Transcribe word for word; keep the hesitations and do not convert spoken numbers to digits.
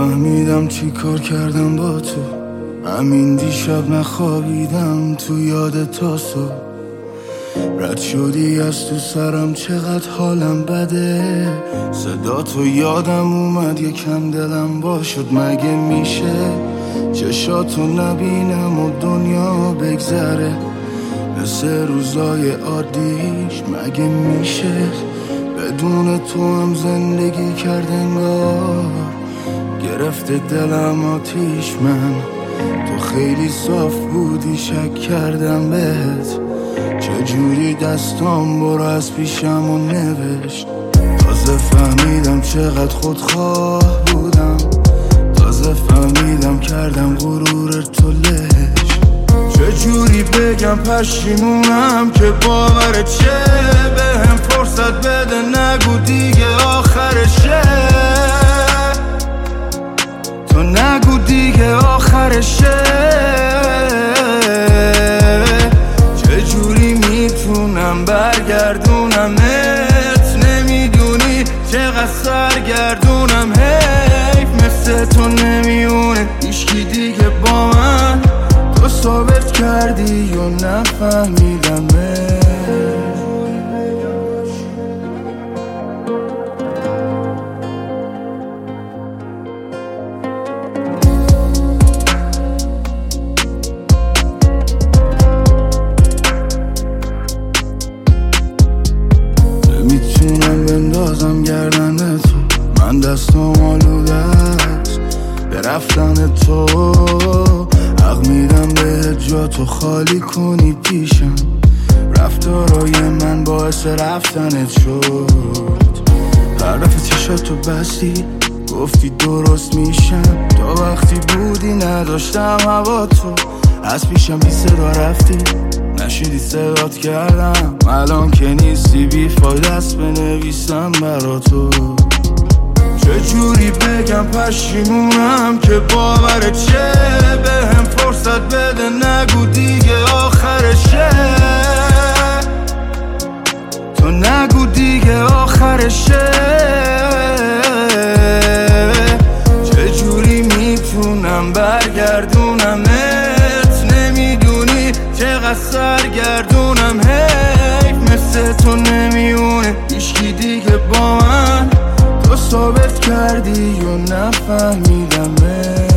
نفهمیدم چی کار کردم با تو. همین دیشب نخوابیدم تو یاد تا صبح. رد شدی از تو سرم چقدر حالم بده. صدا تو یادم اومد یکم دلم وا شد. مگه میشه چشاتو نبینم و دنیا بگذره مثل روزای عادیش؟ مگه میشه بدون تو هم زندگی کرد انگار؟ گرفته دلم آتیش، من تو خیلی صاف بودی شک کردم بهت. چجوری دستام برو از پیشم و نوشت. تازه فهمیدم چقدر خودخواه بودم. تازه فهمیدم کردم غرور تو لش. چجوری بگم پشیمونم که باورت شه؟ بهم فرصت بده نگو دیگه آخرشه. تو نگو دیگه آخرشه. چجوری میتونم برگردونمت؟ نمیدونی چقدر سرگردونم. حیف مثل تو نمیونه هیچکی دیگه با من. تو ثابت کردی و نفهمیدمت. نمیتونم بندازم گردن تو، من دستم آلوده است به رفتن تو. حق میدم به جا تو خالی کنی پیشم. رفتارای من باعث رفتنت شد. هر دفعه چشاتو بستی گفتی درست میشم. تا وقتی بودی نداشتم هوا تو. از پیشم بی صدا رفتی، نشیدی صدات کردم. الان که نیستی بی فایده است بنویسم برا تو. چجوری بگم پشیمونم که باورت شه؟ بهم فرصت بده نگو دیگه آخرشه. تو نگو دیگه آخرشه. چجوری میتونم برگردونمت؟ نمیدونی چقدر سرگردونم. حیف مثل تو نمیونه هیچکی دیگه با من. تو ثابت کردی و نفهمیدمت.